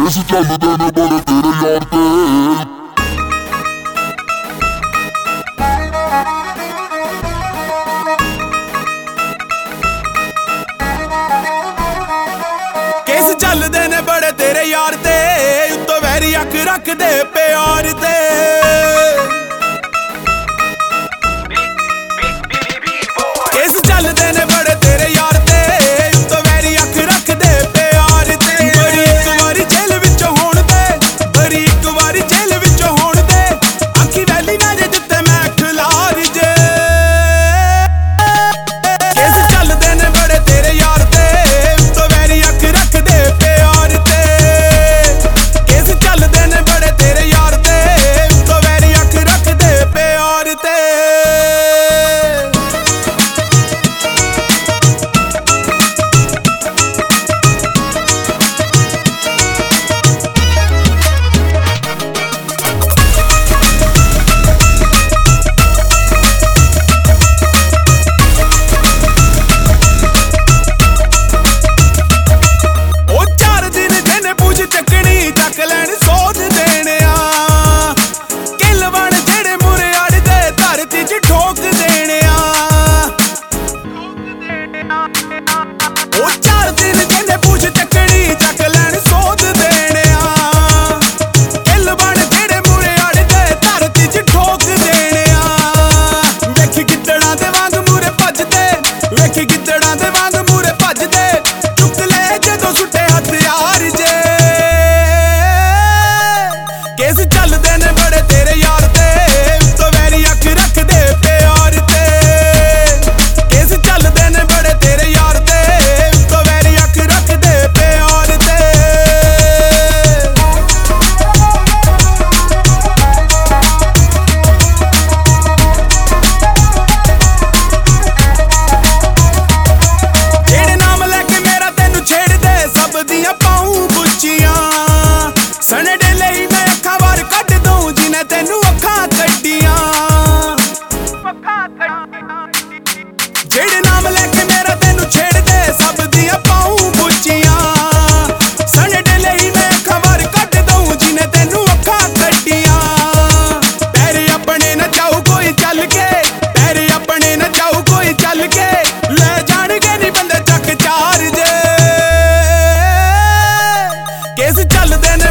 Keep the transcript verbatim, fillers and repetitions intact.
Case ਚੱਲਦੇ ਨੇ ਬੜੇ ਤੇਰੇ ਯਾਰ ਤੇ। ਕੇਸ ਚੱਲਦੇ ਨੇ ਬੜੇ ਤੇਰੇ ਯਾਰ ਤੇ, ਉੱਤੋਂ ਵੈਰੀ ਅੱਖ ਰੱਖਦੇ ਪਿਆਰ ਤੇ। ਕੇਸ ਚੱਲਦੇ ਨੇ ਬੜੇ ਤੇਰੇ ਯਾਰ ਤੇ, ਉੱਤੋਂ ਵੈਰੀ ਅੱਖ ਰੱਖਦੇ ਪਿਆਰ ਤੇ। ਬੜੀ ਇੱਕ ਵਾਰੀ ਜੇਲ੍ਹ ਵਿੱਚੋਂ ਹੋਣ ਦੇ, ਬੜੀ ਇੱਕ ਵਾਰੀ ਜੇਲ੍ਹ ਵਿੱਚੋਂ ਹੋਣ ਦੇ, ਅੱਖੀ ਵੈਲੀ ਨਾ ਜੇ ਜਿੱਤੇ ਮੈਂ ਖਿਲਾਰ ਜੇ। ਕੇਸ ਚੱਲਦੇ ਨੇ ਬੜੇ ਤੇਰੇ ਯਾਰ ਤੇ, ਉੱਤੋਂ ਵੈਰੀ ਅੱਖ ਰੱਖਦੇ ਪਿਆਰ ਤੇ। ਕੇਸ ਚੱਲਦੇ ਨੇ ਬੜੇ ਤੇਰੇ ਯਾਰ ਤੇ, ਉੱਤੋਂ ਵੈਰੀ ਅੱਖ ਰੱਖਦੇ ਪਿਆਰ ਤੇ। ਉਹ ਚਾਰ ਦਿਨ ਜਿਹਨੇ ਪੂਛ ਚੱਕਣੀ ਚੱਕ ਲੈਣ ਸੋਧ ਦੇਣਿਆ। ਕਿੱਲ ਬਣ ਜਿਹੜੇ ਮੂਰੇ ਅੜਦੇ ਧਰਤੀ 'ਚ ਠੋਕ ਦੇਣਿਆ। ਵੇਖੀ ਗਿੱਦੜਾਂ ਦੇ ਵਾਂਗ ਮੂਰੇ ਭੱਜਦੇ, ਵੇਖੀ ਗਿੱਦੜਾਂ ਦੇ ਵਾਂਗ ਮੂਰੇ ਭੱਜਦੇ, ਚੁੱਕ ਲੈ ਜਦੋਂ ਸੁੱਟੇ ਹਥਿਆਰ ਜੇ। ਕੇਸ ਚੱਲਦੇ ਨੇ ਬੜੇ ਤੇਰੇ ਯਾਰ ਤੇ, ਉੱਤੋਂ ਵੈਰੀ ਅੱਖ ਰੱਖਦੇ ਪਿਆਰ ਤੇ। ਕੇਸ ਚੱਲਦੇ ਨੇ ਬੜੇ ਤੇਰੇ ਯਾਰ ਤੇ, ਸਨਡੇ ਲਈ ਮੈਂ ਅੱਖਾਂ ਬਾਹਰ ਕੱਢ ਦੂੰ ਜਿਨੇ ਤੈਨੂੰ ਅੱਖਾਂ ਕੱਢੀਆਂ। ਜਿਹੜੇ ਨਾਮ ਲੈ ਕੇ ਮੇਰਾ ਤੈਨੂੰ ਛੇੜਦੇ ਸਭ ਦੀਆਂ ਪਾਉਂ ਬੁੱਚੀਆਂ। ਸਨਡੇ ਲਈ ਮੈਂ ਅੱਖਾਂ ਬਾਹਰ ਕੱਢ ਦੂੰ ਜਿਨੇ ਤੈਨੂੰ ਅੱਖਾਂ ਕੱਢੀਆਂ। ਪੈਰ ਆਪਣੇ ਨਾ ਜਾਊ ਕੋਈ ਚੱਲ ਕੇ, ਪੈਰ ਆਪਣੇ ਨਾ ਜਾਊ ਕੋਈ ਚੱਲ ਕੇ, ਲੈ ਜਾਣਗੇ ਨੀ ਬੰਦੇ ਚੱਕ ਚਾਰ ਜੇ। ਕੇਸ ਚੱਲਦੇ ਨੇ